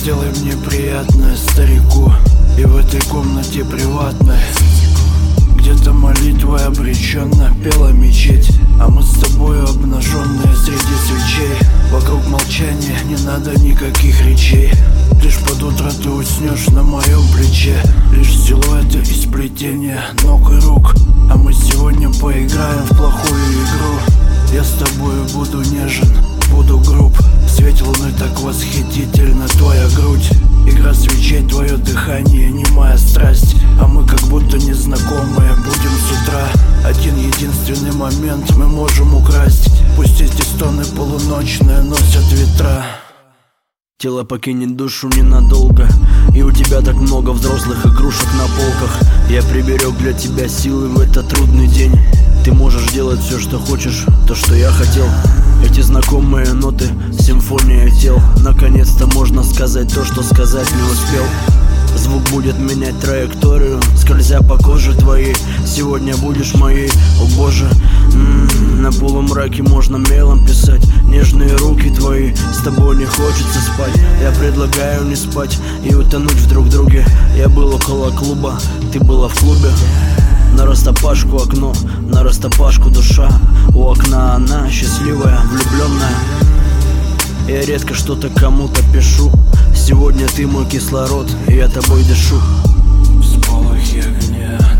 сделай мне приятное, старику. И в этой комнате приватной где-то молитвой обреченно пела мечеть, а мы с тобою обнаженные среди свечей. Вокруг молчания, не надо никаких речей. Лишь под утро ты уснешь на моем плече. Лишь силуэты и сплетения ног и рук. А мы сегодня поиграем в плохую игру. Я с тобою буду нежен, буду груб. В свете луны так восхитительно твоя грудь. Игра свечей, твое дыхание, немая страсть. А мы как будто незнакомые будем с утра. Один единственный момент мы можем украсть. Пусть эти стоны полуночные носят ветра. Тело покинет душу ненадолго, и у тебя так много взрослых игрушек на полках. Я приберег для тебя силы в этот трудный день. Ты можешь делать все, что хочешь, то, что я хотел. Эти знакомые ноты, симфония тел. Наконец-то можно сказать то, что сказать не успел. Звук будет менять траекторию, скользя по коже твоей. Сегодня будешь моей, о боже. На полумраке можно мелом писать. Нежные руки твои, с тобой не хочется спать. Я предлагаю не спать и утонуть в друг друге. Я был около клуба, ты была в клубе. Нараспашку окно, нараспашку душа. У окна она счастливая, влюбленная. Я редко что-то кому-то пишу. Сегодня ты мой кислород, и я тобой дышу. Всполохи огня